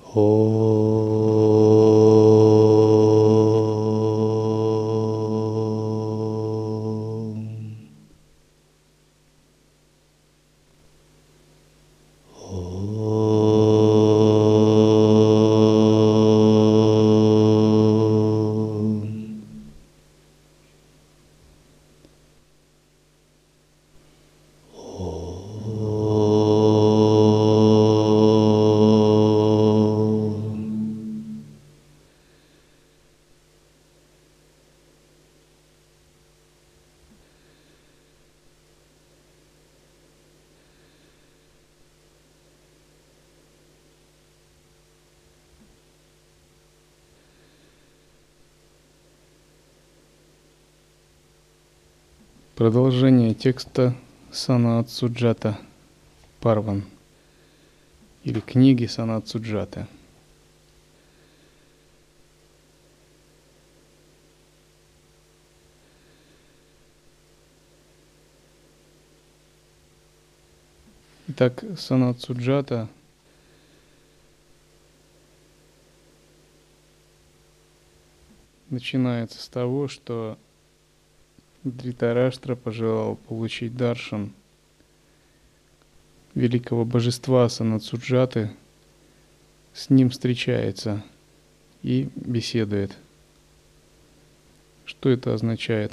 Продолжение текста Санат Суджата Парван или книги Санат Суджаты. Итак, Санат Суджата начинается с того, что Дритараштра пожелал получить даршан великого божества Санат Суджаты, с ним встречается и беседует. Что это означает?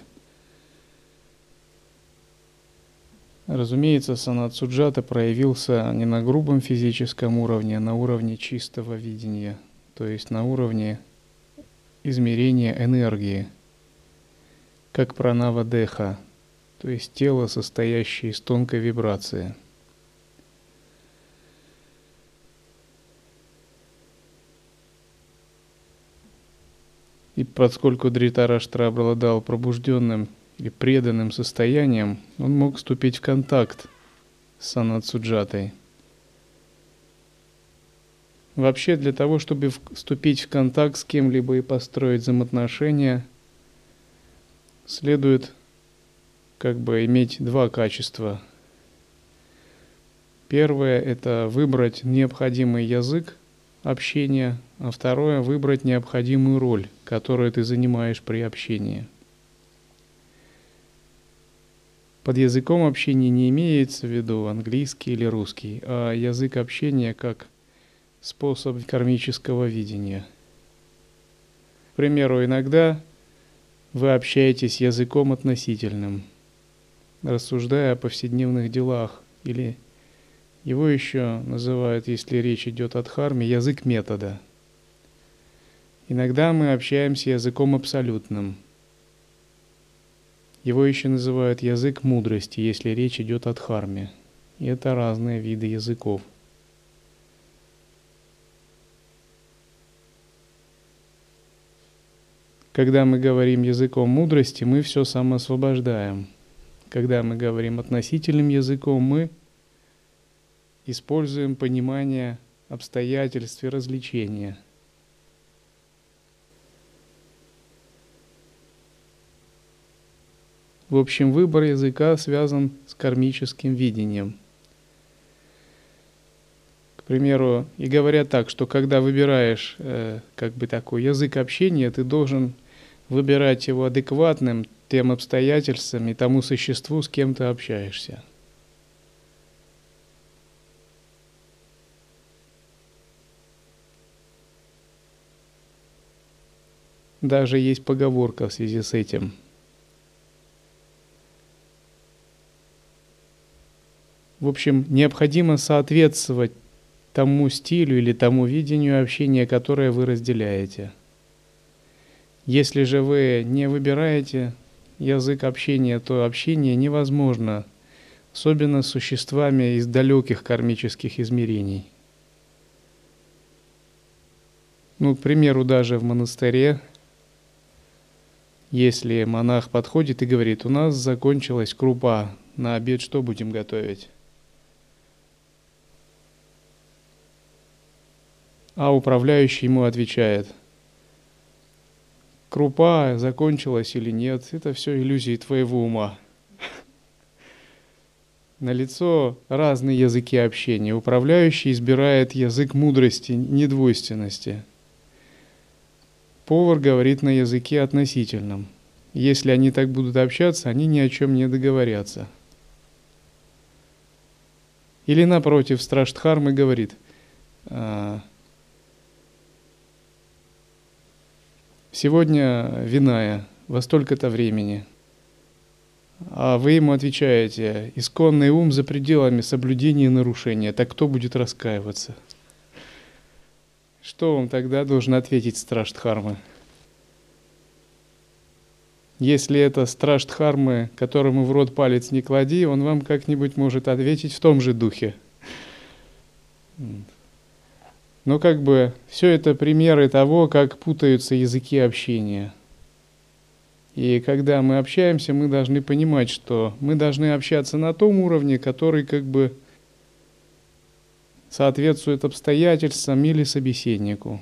Разумеется, Санат Суджата проявился не на грубом физическом уровне, а на уровне чистого видения, то есть на уровне измерения энергии, как пранава деха, то есть тело, состоящее из тонкой вибрации. И поскольку Дритараштра обладал пробужденным или преданным состоянием, он мог вступить в контакт с Санат Суджатой. Вообще, для того, чтобы вступить в контакт с кем-либо и построить взаимоотношения, следует иметь два качества. Первое – это выбрать необходимый язык общения, а второе – выбрать необходимую роль, которую ты занимаешь при общении. Под языком общения не имеется в виду английский или русский, а язык общения как способ кармического видения. К примеру, иногда вы общаетесь языком относительным, рассуждая о повседневных делах, или его еще называют, если речь идет о дхарме, язык метода. Иногда мы общаемся языком абсолютным. Его еще называют язык мудрости, если речь идет о дхарме. И это разные виды языков. Когда мы говорим языком мудрости, мы все самоосвобождаем. Когда мы говорим относительным языком, мы используем понимание обстоятельств и развлечения. В общем, выбор языка связан с кармическим видением. К примеру, и говорят так, что когда выбираешь такой язык общения, ты должен выбирать его адекватным тем обстоятельствам и тому существу, с кем ты общаешься. Даже есть поговорка в связи с этим. В общем, необходимо соответствовать тому стилю или тому видению общения, которое вы разделяете. Если же вы не выбираете язык общения, то общение невозможно, особенно с существами из далеких кармических измерений. К примеру, даже в монастыре, если монах подходит и говорит: у нас закончилась крупа, на обед что будем готовить? А управляющий ему отвечает: крупа закончилась или нет, это все иллюзии твоего ума. Налицо разные языки общения. Управляющий избирает язык мудрости, недвойственности. Повар говорит на языке относительном. Если они так будут общаться, они ни о чем не договорятся. Или напротив, страж Дхармы говорит: сегодня Виная во столько-то времени. А вы ему отвечаете: исконный ум за пределами соблюдения и нарушения. Так кто будет раскаиваться? Что вам тогда должен ответить страж Дхармы? Если это страж Дхармы, которому в рот палец не клади, он вам как-нибудь может ответить в том же духе. Но все это примеры того, как путаются языки общения. И когда мы общаемся, мы должны понимать, что мы должны общаться на том уровне, который соответствует обстоятельствам или собеседнику.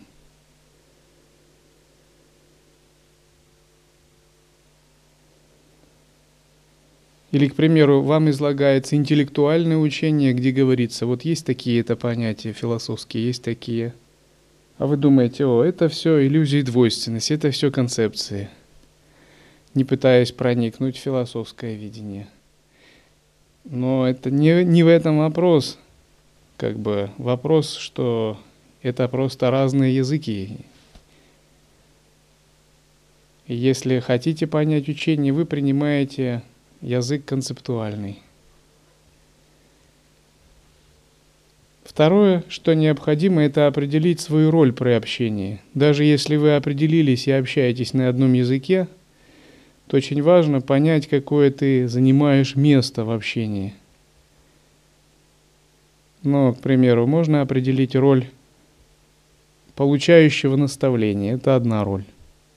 Или, к примеру, вам излагается интеллектуальное учение, где говорится: вот есть такие-то понятия философские, есть такие. А вы думаете: это все иллюзии двойственности, это все концепции, не пытаясь проникнуть в философское видение. Но это не в этом вопрос. Вопрос, что это просто разные языки. И если хотите понять учение, вы принимаете язык концептуальный. Второе, что необходимо, это определить свою роль при общении. Даже если вы определились и общаетесь на одном языке, то очень важно понять, какое ты занимаешь место в общении. К примеру, можно определить роль получающего наставления. Это одна роль.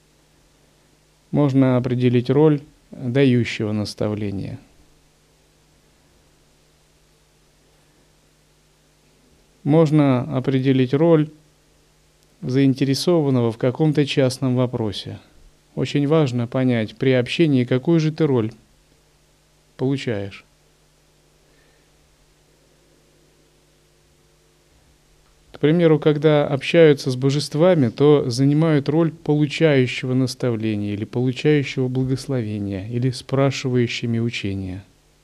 Можно определить роль дающего наставления. Можно определить роль заинтересованного в каком-то частном вопросе. Очень важно понять при общении, какую же ты роль получаешь. К примеру, когда общаются с божествами, то занимают роль получающего наставления или получающего благословения, или спрашивающими учения.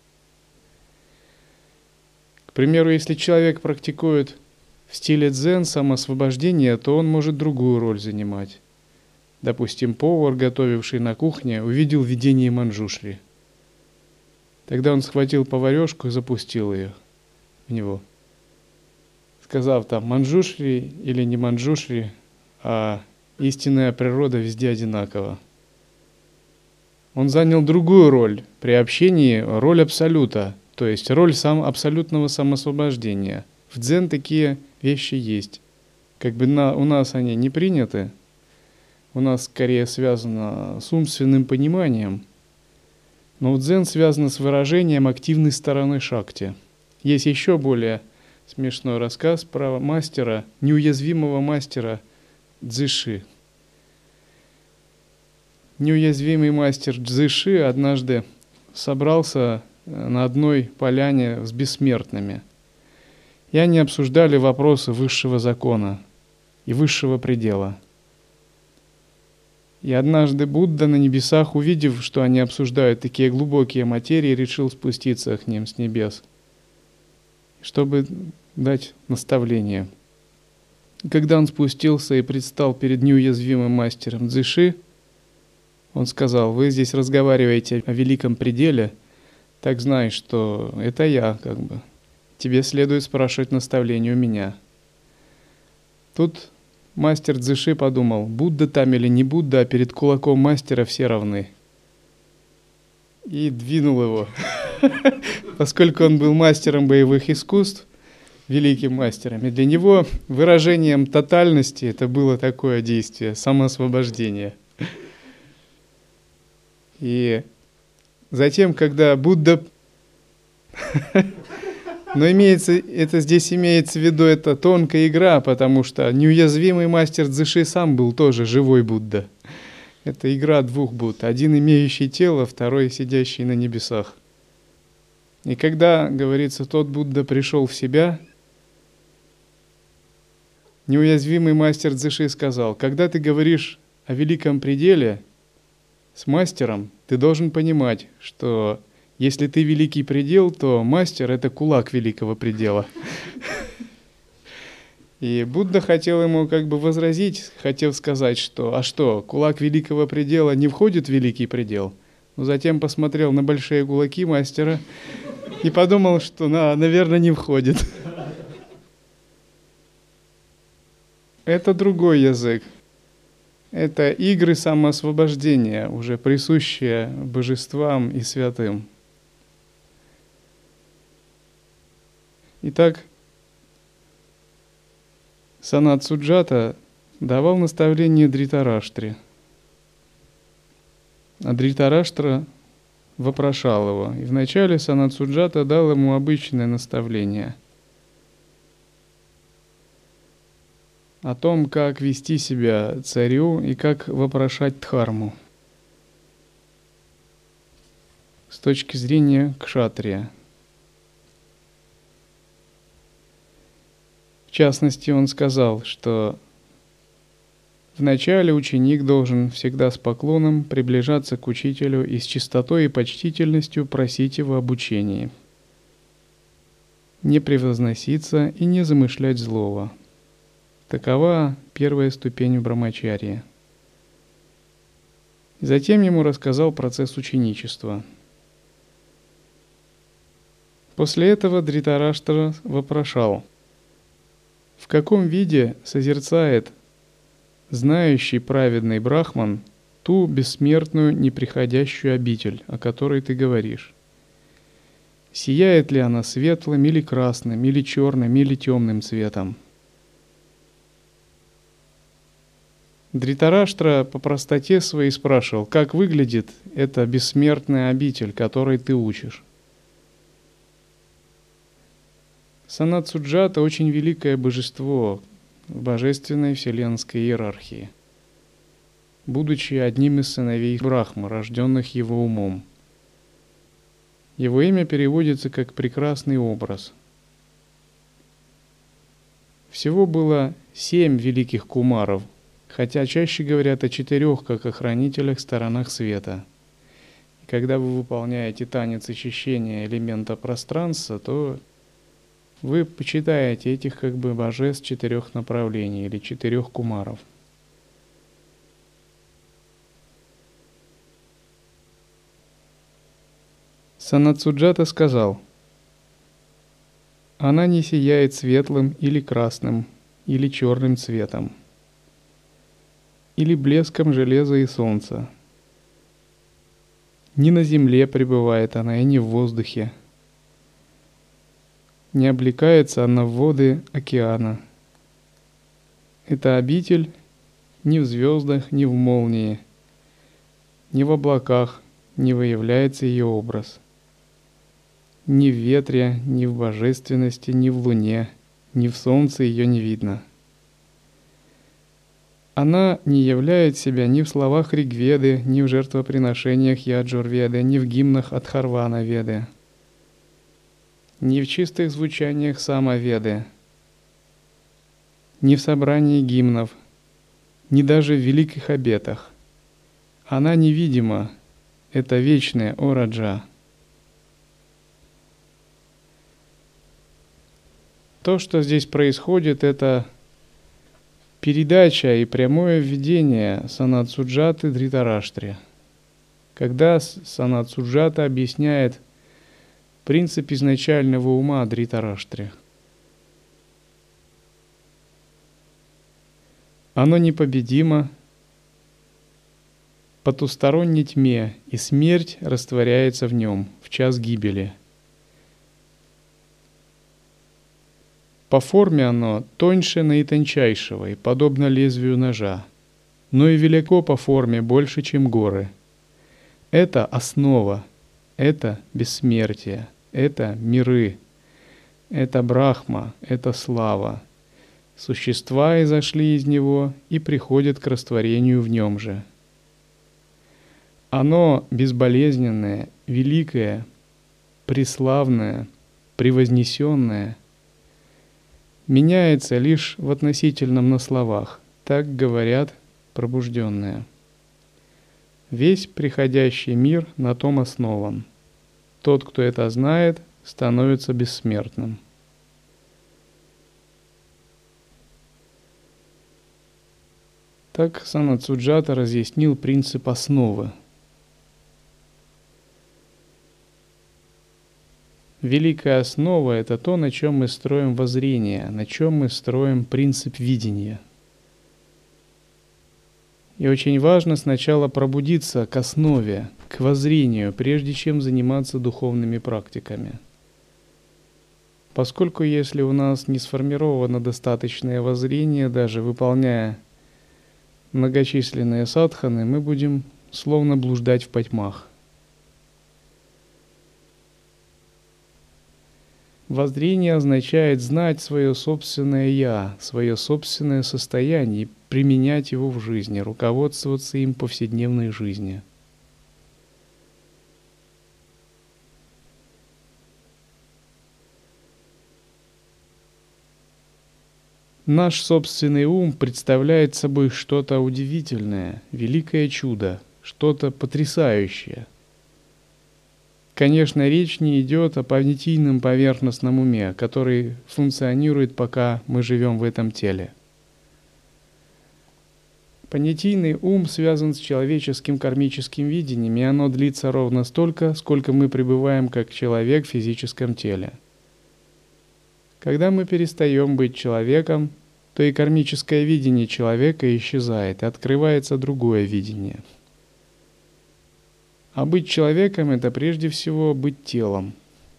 К примеру, если человек практикует в стиле дзен самоосвобождение, то он может другую роль занимать. Допустим, повар, готовивший на кухне, увидел видение Манджушри. Тогда он схватил поварешку и запустил ее в него, сказав там: Манджушри или не Манджушри, а истинная природа везде одинакова. Он занял другую роль при общении, роль абсолюта, то есть роль абсолютного самоосвобождения. В дзен такие вещи есть. У нас они не приняты, у нас скорее связано с умственным пониманием, но в дзен связано с выражением активной стороны шакти. Есть еще более смешной рассказ про мастера, неуязвимого мастера Цзиши. Неуязвимый мастер Цзиши однажды собрался на одной поляне с бессмертными, и они обсуждали вопросы высшего закона и высшего предела. И однажды Будда на небесах, увидев, что они обсуждают такие глубокие материи, решил спуститься к ним с небес, чтобы дать наставление. Когда он спустился и предстал перед неуязвимым мастером Цзиши, он сказал: вы здесь разговариваете о великом пределе, так знай, что это я, Тебе следует спрашивать наставление у меня. Тут мастер Цзиши подумал: Будда там или не Будда, а перед кулаком мастера все равны. И двинул его. Поскольку он был мастером боевых искусств, великим мастером, и для него выражением тотальности это было такое действие, самоосвобождение. И затем, когда Будда... Но здесь имеется в виду, это тонкая игра, потому что неуязвимый мастер Цзиши сам был тоже живой Будда. Это игра двух Будд. Один имеющий тело, второй сидящий на небесах. И когда, говорится, тот Будда пришел в себя, неуязвимый мастер Цзыши сказал: когда ты говоришь о великом пределе с мастером, ты должен понимать, что если ты великий предел, то мастер — это кулак великого предела. И Будда хотел ему как бы возразить, хотел сказать, что «а что, кулак великого предела не входит в великий предел?» Но затем посмотрел на большие кулаки мастера и подумал, что, наверное, не входит. Это другой язык. Это игры самоосвобождения, уже присущие божествам и святым. Итак, Санат Суджата давал наставление Дритараштре. А Дритараштра вопрошал его. И вначале Санат Суджата дал ему обычное наставление о том, как вести себя царю и как вопрошать дхарму с точки зрения кшатрия. В частности, он сказал, что вначале ученик должен всегда с поклоном приближаться к учителю и с чистотой и почтительностью просить его об учении, не превозноситься и не замышлять злого. Такова первая ступень в брамачарье. Затем ему рассказал процесс ученичества. После этого Дритараштра вопрошал: в каком виде созерцает знающий праведный брахман ту бессмертную неприходящую обитель, о которой ты говоришь? Сияет ли она светлым или красным, или черным, или темным цветом? Дритараштра по простоте своей спрашивал, как выглядит эта бессмертная обитель, которой ты учишь. Санат Суджата очень великое божество в божественной вселенской иерархии, будучи одним из сыновей Брахмы, рожденных его умом. Его имя переводится как «прекрасный образ». Всего было 7 великих кумаров, хотя чаще говорят о 4 как о хранителях сторонах света. И когда вы выполняете танец очищения элемента пространства, то вы почитаете этих как бы божеств 4 направлений или 4 кумаров. Санат Суджата сказал: она не сияет светлым или красным, или черным цветом, или блеском железа и солнца. Не на земле пребывает она и не в воздухе. Не облекается она в воды океана. Эта обитель ни в звездах, ни в молнии, ни в облаках не выявляется ее образ. Ни в ветре, ни в божественности, ни в луне, ни в солнце ее не видно. Она не являет себя ни в словах Ригведы, ни в жертвоприношениях Яджурведы, ни в гимнах Атхарвана-веды, ни в чистых звучаниях Самаведы, ни в собрании гимнов, ни даже в великих обетах. Она невидима, это вечная О-Раджа. То, что здесь происходит, это передача и прямое введение Санат Суджаты Дритараштре. Когда Санат Суджата объясняет принцип изначального ума Дритараштре. Оно непобедимо, потусторонней тьме, и смерть растворяется в нем в час гибели. По форме оно тоньше наитончайшего и подобно лезвию ножа, но и велико по форме больше, чем горы. Это основа, это бессмертие, это миры, это Брахма, это слава. Существа изошли из него и приходят к растворению в нем же. Оно безболезненное, великое, преславное, превознесенное меняется лишь в относительном на словах. Так говорят пробужденные. Весь приходящий мир на том основан. Тот, кто это знает, становится бессмертным. Так Санат Суджата разъяснил принцип основы. Великая основа – это то, на чем мы строим воззрение, на чем мы строим принцип видения. И очень важно сначала пробудиться к основе, к воззрению, прежде чем заниматься духовными практиками. Поскольку если у нас не сформировано достаточное воззрение, даже выполняя многочисленные садханы, мы будем словно блуждать в потьмах. Воззрение означает знать свое собственное «я», свое собственное состояние и применять его в жизни, руководствоваться им в повседневной жизни. Наш собственный ум представляет собой что-то удивительное, великое чудо, что-то потрясающее. Конечно, речь не идет о понятийном поверхностном уме, который функционирует, пока мы живем в этом теле. Понятийный ум связан с человеческим кармическим видением, и оно длится ровно столько, сколько мы пребываем как человек в физическом теле. Когда мы перестаем быть человеком, то и кармическое видение человека исчезает, и открывается другое видение. А быть человеком – это прежде всего быть телом.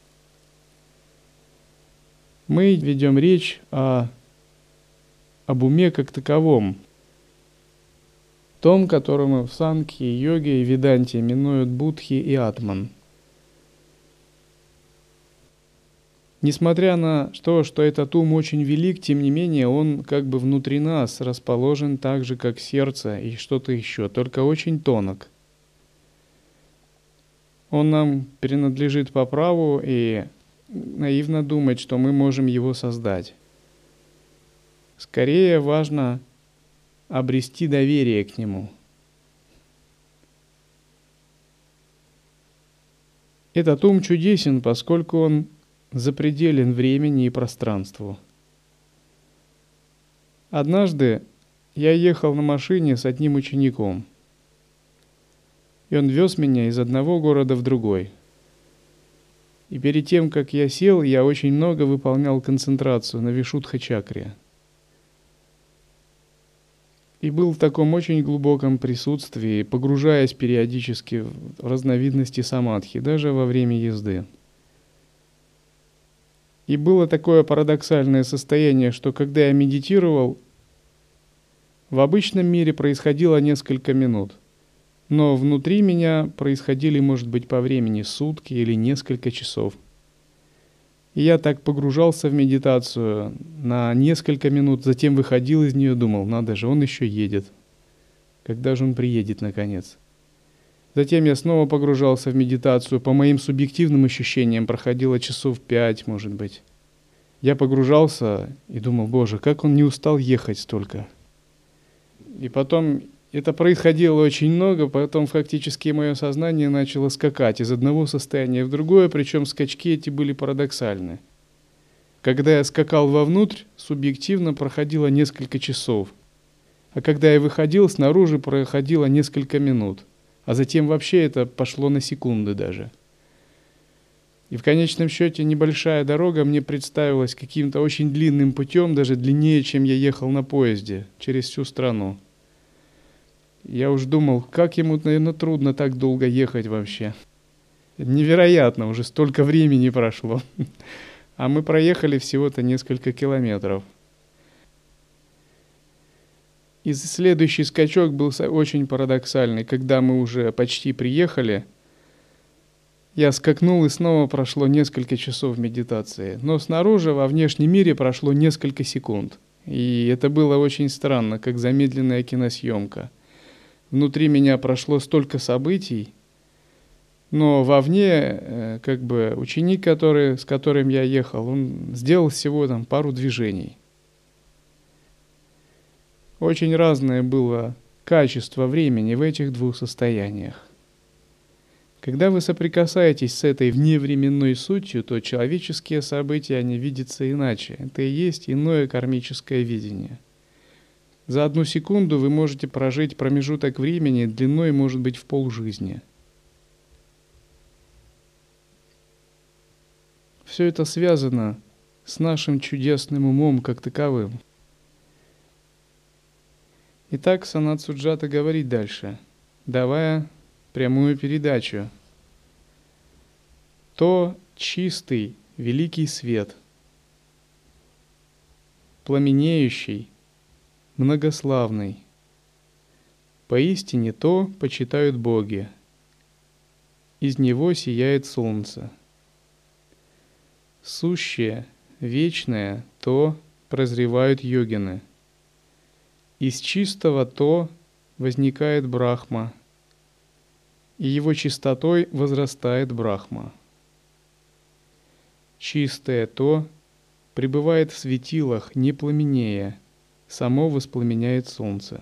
Мы ведем речь об уме как таковом, том, которому в санкхье, йоге и веданте именуют будхи и атман. Несмотря на то, что этот ум очень велик, тем не менее он как бы внутри нас расположен так же, как сердце и что-то еще, только очень тонок. Он нам принадлежит по праву, и наивно думать, что мы можем его создать. Скорее важно обрести доверие к нему. Этот ум чудесен, поскольку он запределен времени и пространству. Однажды я ехал на машине с одним учеником, и он вез меня из одного города в другой. И перед тем, как я сел, я очень много выполнял концентрацию на Вишудха-чакре. И был в таком очень глубоком присутствии, погружаясь периодически в разновидности самадхи, даже во время езды. И было такое парадоксальное состояние, что когда я медитировал, в обычном мире происходило несколько минут, но внутри меня происходили, может быть, по времени сутки или несколько часов. И я так погружался в медитацию на несколько минут, затем выходил из нее, думал, надо же, он еще едет. Когда же он приедет, наконец? Затем я снова погружался в медитацию. По моим субъективным ощущениям проходило часов 5, может быть. Я погружался и думал, боже, как он не устал ехать столько. И потом это происходило очень много, потом фактически мое сознание начало скакать из одного состояния в другое, причем скачки эти были парадоксальны. Когда я скакал вовнутрь, субъективно проходило несколько часов. А когда я выходил, снаружи проходило несколько минут. А затем вообще это пошло на секунды даже. И в конечном счете небольшая дорога мне представилась каким-то очень длинным путем, даже длиннее, чем я ехал на поезде, через всю страну. Я уж думал, как ему, наверное, трудно так долго ехать вообще. Невероятно, уже столько времени прошло. А мы проехали всего-то несколько километров. И следующий скачок был очень парадоксальный. Когда мы уже почти приехали, я скакнул, и снова прошло несколько часов медитации. Но снаружи, во внешнем мире, прошло несколько секунд. И это было очень странно, как замедленная киносъемка. Внутри меня прошло столько событий, Но вовне, как бы, ученик, с которым я ехал, он сделал всего там пару движений. Очень разное было качество времени в этих двух состояниях. Когда вы соприкасаетесь с этой вневременной сутью, то человеческие события, они видятся иначе. Это и есть иное кармическое видение. За 1 секунду вы можете прожить промежуток времени длиной, может быть, в полжизни. Все это связано с нашим чудесным умом как таковым. Итак, Санат Суджата говорит дальше, давая прямую передачу. То чистый, великий свет, пламенеющий, многославный, поистине то почитают боги, из него сияет солнце. Сущее, вечное то прозревают йогины, из чистого то возникает Брахма, и его чистотой возрастает Брахма. Чистое то пребывает в светилах, не пламенея, само воспламеняет солнце.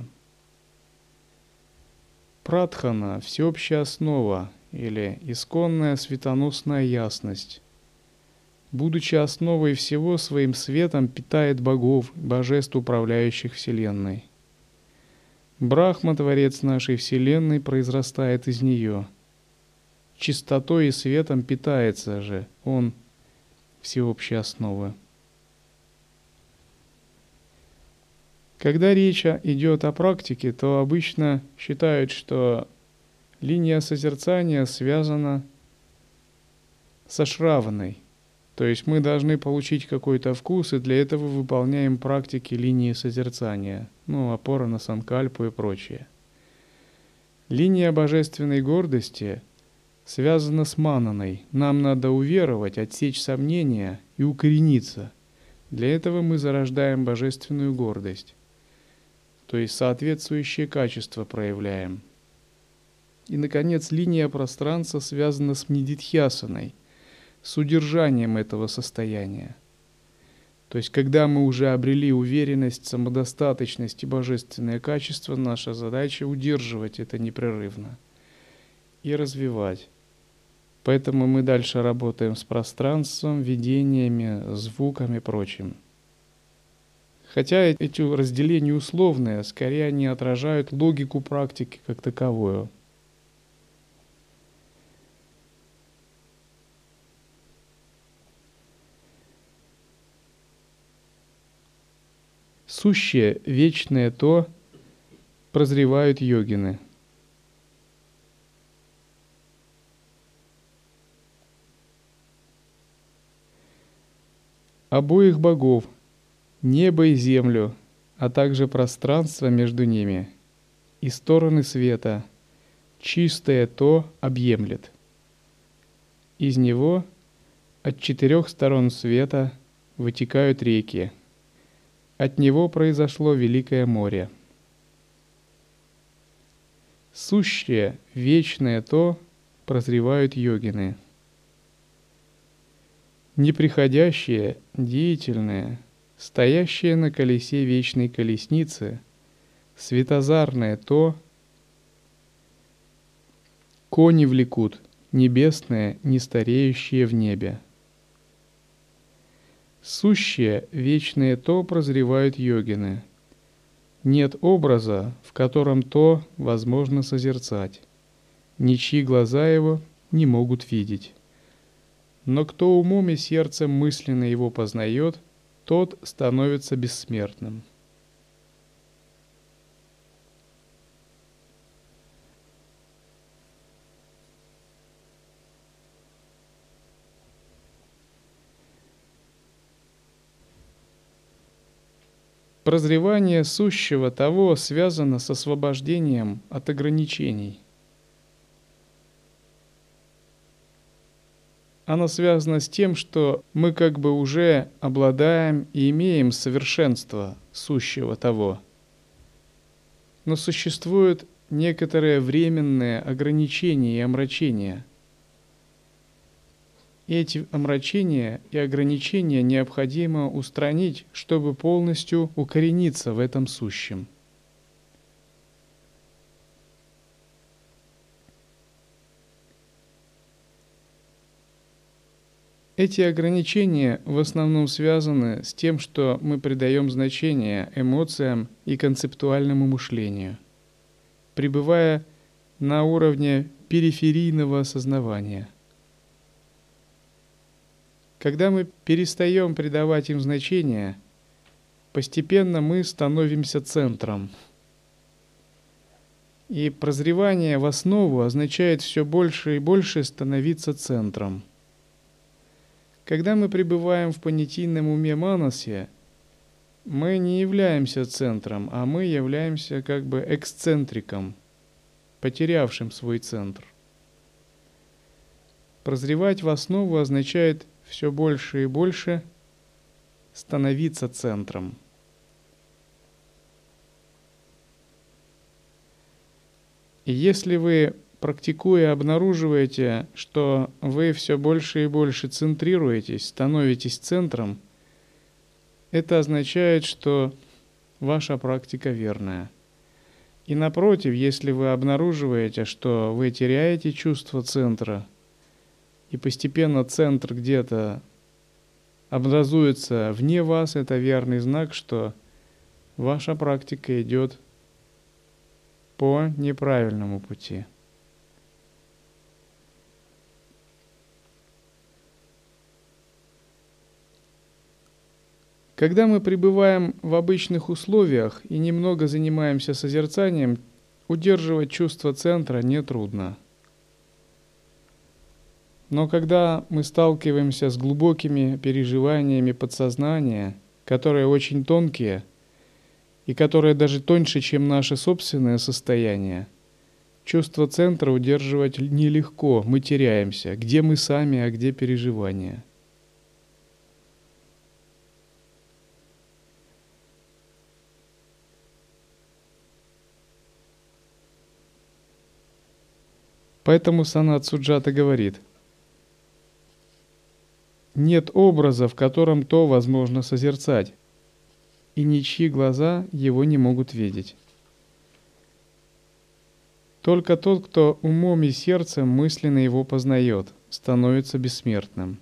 Прадхана – всеобщая основа или исконная светоносная ясность. Будучи основой всего, своим светом питает богов, божеств, управляющих Вселенной. Брахма, Творец нашей Вселенной, произрастает из нее. Чистотой и светом питается же Он, всеобщая основа. Когда речь идет о практике, то обычно считают, что линия созерцания связана со шраваной. То есть мы должны получить какой-то вкус, и для этого выполняем практики линии созерцания, опора на санкальпу и прочее. Линия божественной гордости связана с мананой. Нам надо уверовать, отсечь сомнения и укорениться. Для этого мы зарождаем божественную гордость, то есть соответствующие качества проявляем. И, наконец, линия пространства связана с нидидхьясаной, с удержанием этого состояния. То есть, когда мы уже обрели уверенность, самодостаточность и божественное качество, наша задача удерживать это непрерывно и развивать. Поэтому мы дальше работаем с пространством, видениями, звуками и прочим. Хотя эти разделения условные, скорее они отражают логику практики как таковую. Сущее, вечное то прозревают йогины. Обоих богов, небо и землю, а также пространство между ними и стороны света, чистое то объемлет. Из него от 4 сторон света вытекают реки. От него произошло великое море. Сущее, вечное то прозревают йогины. Неприходящее, деятельное, стоящее на колесе вечной колесницы, светозарное то кони влекут, небесное, нестареющее в небе. Сущее, вечное то прозревают йогины. Нет образа, в котором то возможно созерцать. Ничьи глаза его не могут видеть. Но кто умом и сердцем мысленно его познает, тот становится бессмертным. Прозревание сущего того связано с освобождением от ограничений. Оно связано с тем, что мы как бы уже обладаем и имеем совершенство сущего того. Но существуют некоторые временные ограничения и омрачения, эти омрачения и ограничения необходимо устранить, чтобы полностью укорениться в этом сущем. Эти ограничения в основном связаны с тем, что мы придаем значение эмоциям и концептуальному мышлению, пребывая на уровне периферийного осознавания. Когда мы перестаем придавать им значение, постепенно мы становимся центром. И прозревание в основу означает все больше и больше становиться центром. Когда мы пребываем в понятийном уме манасе, мы не являемся центром, а мы являемся как бы эксцентриком, потерявшим свой центр. Прозревать в основу означает все больше и больше становиться центром. И если вы, практикуя, обнаруживаете, что вы все больше и больше центрируетесь, становитесь центром, это означает, что ваша практика верная. И напротив, если вы обнаруживаете, что вы теряете чувство центра, и постепенно центр где-то образуется вне вас, это верный знак, что ваша практика идет по неправильному пути. Когда мы пребываем в обычных условиях и немного занимаемся созерцанием, удерживать чувство центра нетрудно. Но когда мы сталкиваемся с глубокими переживаниями подсознания, которые очень тонкие и которые даже тоньше, чем наше собственное состояние, чувство центра удерживать нелегко, мы теряемся, где мы сами, а где переживания. Поэтому Санат Суджата говорит: нет образа, в котором то возможно созерцать, и ничьи глаза его не могут видеть. Только тот, кто умом и сердцем мысленно его познает, становится бессмертным.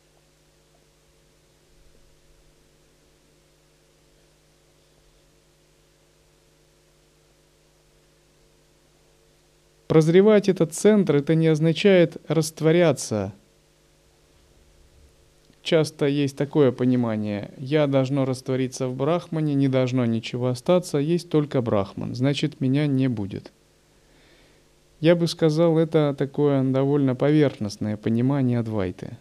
Прозревать этот центр, это не означает растворяться. Часто есть такое понимание: я должно раствориться в Брахмане, не должно ничего остаться, есть только Брахман, значит, меня не будет. Я бы сказал, это такое довольно поверхностное понимание Адвайты.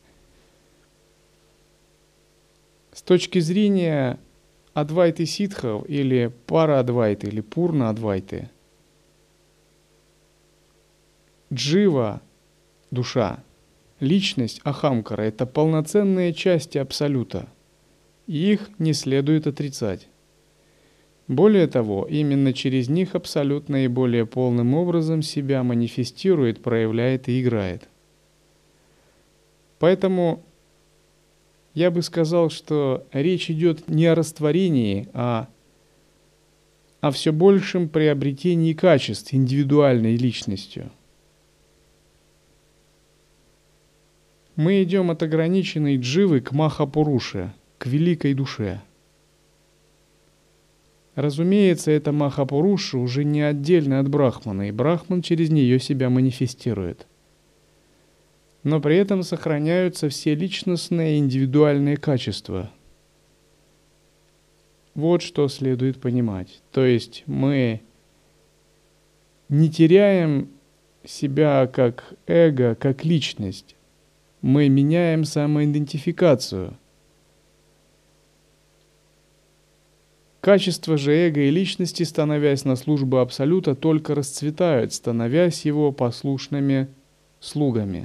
С точки зрения Адвайты ситхов или Пара-Адвайты или Пурна-Адвайты, джива, душа, личность Ахамкара — это полноценные части Абсолюта, и их не следует отрицать. Более того, именно через них Абсолют наиболее полным образом себя манифестирует, проявляет и играет. Поэтому я бы сказал, что речь идет не о растворении, а о все большем приобретении качеств индивидуальной личностью. Мы идем от ограниченной дживы к Махапуруше, к великой душе. Разумеется, эта Махапуруша уже не отдельно от Брахмана, и Брахман через нее себя манифестирует. Но при этом сохраняются все личностные и индивидуальные качества. Вот что следует понимать. То есть мы не теряем себя как эго, как личность. Мы меняем самоидентификацию. Качества же эго и личности, становясь на службу Абсолюта, только расцветают, становясь его послушными слугами.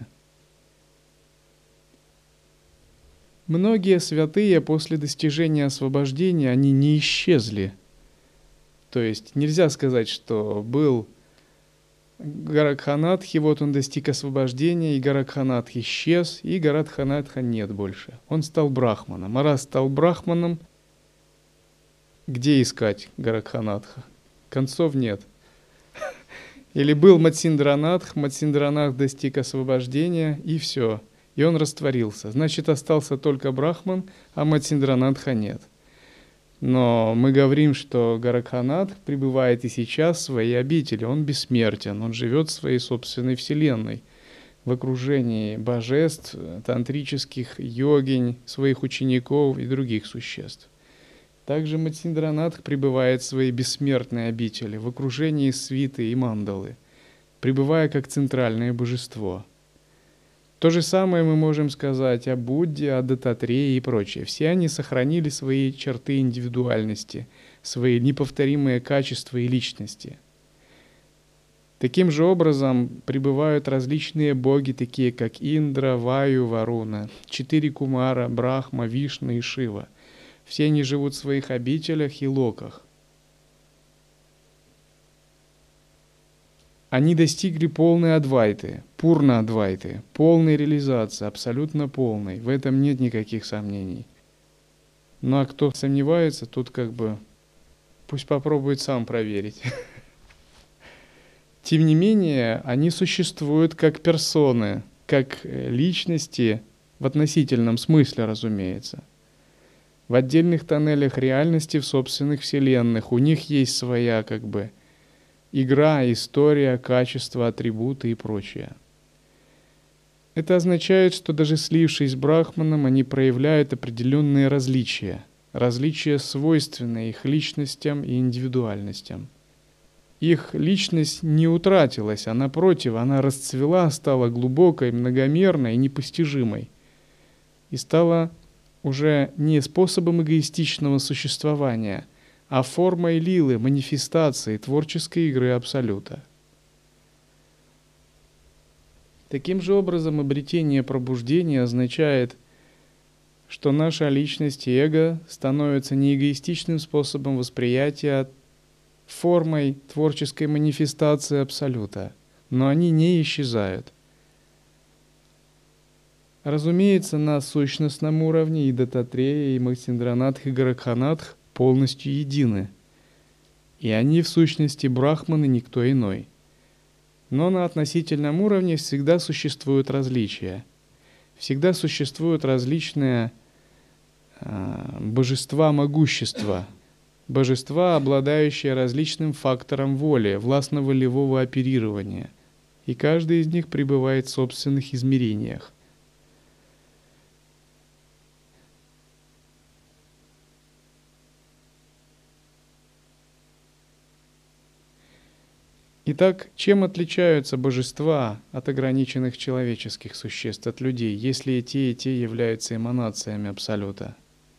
Многие святые после достижения освобождения, они не исчезли. То есть нельзя сказать, что был Горакханатхи, вот он достиг освобождения, и Горакханатх исчез, и Горакханатха нет больше. Он стал брахманом. А раз стал брахманом, где искать Горакханатха? Концов нет. Или был Матсиндранатх, Матсиндранатх достиг освобождения, и все. И он растворился. Значит, остался только брахман, а Матсиндранатха нет. Но мы говорим, что Горакханатх пребывает и сейчас в своей обители. Он бессмертен, он живет в своей собственной вселенной, в окружении божеств, тантрических, йогинь, своих учеников и других существ. Также Матсиндранатх пребывает в своей бессмертной обители, в окружении свиты и мандалы, пребывая как центральное божество. То же самое мы можем сказать о Будде, о Даттатрее и прочее. Все они сохранили свои черты индивидуальности, свои неповторимые качества и личности. Таким же образом пребывают различные боги, такие как Индра, Ваю, Варуна, 4 Кумара, Брахма, Вишна и Шива. Все они живут в своих обителях и локах. Они достигли полной адвайты, пурна-адвайты, полной реализации, абсолютно полной. В этом нет никаких сомнений. Ну а кто сомневается, тут пусть попробует сам проверить. Тем не менее, они существуют как персоны, как личности, в относительном смысле, разумеется. В отдельных тоннелях реальности, в собственных вселенных. У них есть своя игра, история, качества, атрибуты и прочее. Это означает, что даже слившись с брахманом, они проявляют определенные различия. Различия, свойственные их личностям и индивидуальностям. Их личность не утратилась, а напротив, она расцвела, стала глубокой, многомерной и непостижимой. И стала уже не способом эгоистичного существования, а формой лилы, манифестации, творческой игры Абсолюта. Таким же образом, обретение пробуждения означает, что наша личность и эго становятся не эгоистичным способом восприятия, а формой творческой манифестации Абсолюта, но они не исчезают. Разумеется, на сущностном уровне и Даттатрея, и Матсиндранатх, и Горакханатх полностью едины. И они в сущности брахманы, никто иной. Но на относительном уровне всегда существуют различия. Всегда существуют различные божества могущества, божества, обладающие различным фактором воли, властно-волевого оперирования. И каждый из них пребывает в собственных измерениях. Итак, чем отличаются божества от ограниченных человеческих существ, от людей, если и те являются эманациями Абсолюта?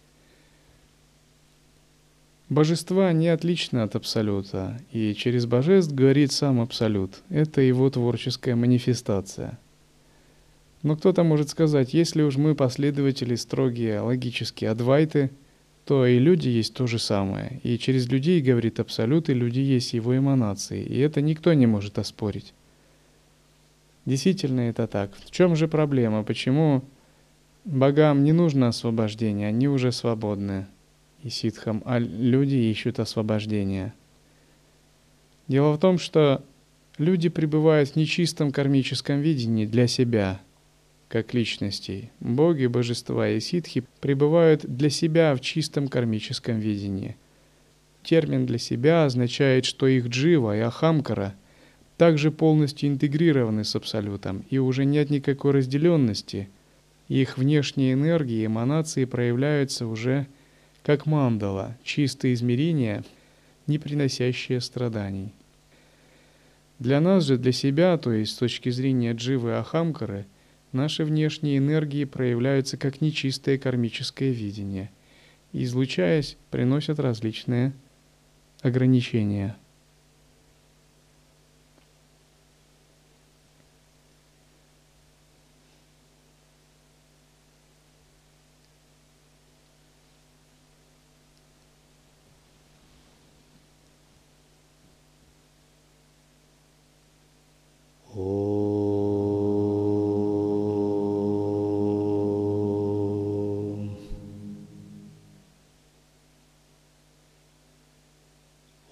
Божества не отличны от Абсолюта, и через божеств говорит сам Абсолют. Это его творческая манифестация. Но кто-то может сказать, если уж мы последователи строгие, логические адвайты, то и люди есть то же самое. И через людей, говорит Абсолют, и люди есть его эманации. И это никто не может оспорить. Действительно это так. В чем же проблема? Почему богам не нужно освобождение? Они уже свободны. И ситхам, а люди ищут освобождения. Дело в том, что люди пребывают в нечистом кармическом видении для себя, как личностей. Боги, божества и ситхи пребывают для себя в чистом кармическом видении. Термин «для себя» означает, что их джива и ахамкара также полностью интегрированы с Абсолютом, и уже нет никакой разделенности. Их внешние энергии, эманации проявляются уже как мандала, чистые измерения, не приносящие страданий. Для нас же, для себя, то есть с точки зрения дживы и ахамкары, наши внешние энергии проявляются как нечистое кармическое видение и, излучаясь, приносят различные ограничения.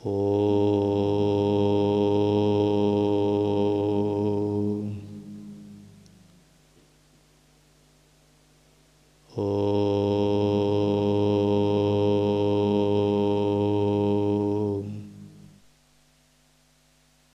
Om.